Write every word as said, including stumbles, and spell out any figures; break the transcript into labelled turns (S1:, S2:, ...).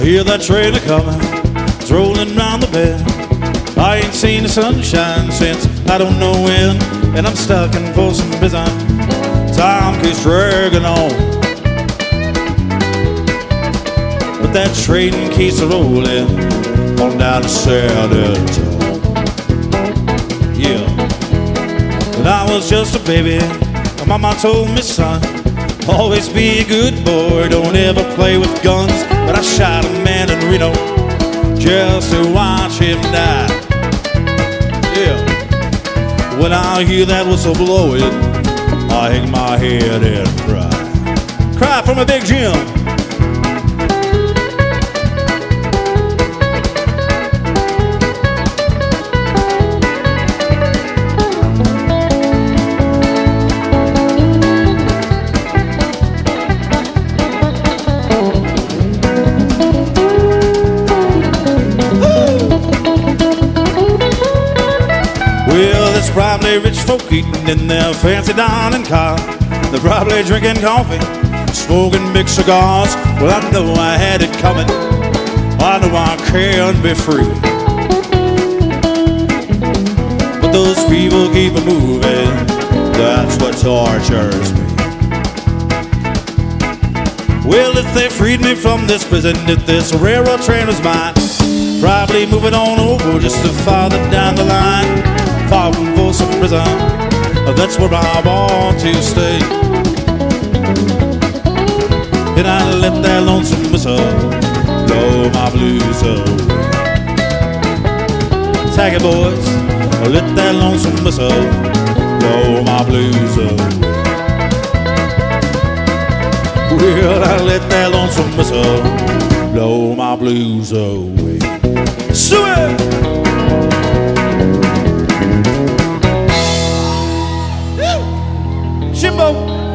S1: hear that train a-comin', it's rolling round the bend. I ain't seen the sunshine since I don't know when, and I'm stuck in Folsom Prison. Time keeps dragging on, but that train keeps rolling on down to San Antonio. Yeah. When I was just a baby, my mama told me, son, always be a good boy, don't ever play with guns. But I shot a man in Reno just to watch him die. Yeah. When I hear that whistle blowing, I hang my head and cry. Cry from a big Jim. Well, there's probably rich folk eating in their fancy dining car. They're probably drinking coffee, smoking big cigars. Well, I know I had it coming, I know I can't be free. But those people keep moving, that's what tortures me. Well, if they freed me from this prison, if this railroad train was mine, probably moving on over just a farther down the line. Far from Folsom Prison, that's where I want to stay. And I let that lonesome whistle blow my blues away. Tag it, boys, let that lonesome whistle blow my blues away. Well, I let that lonesome whistle blow my blues away. Sweet! Jimbo!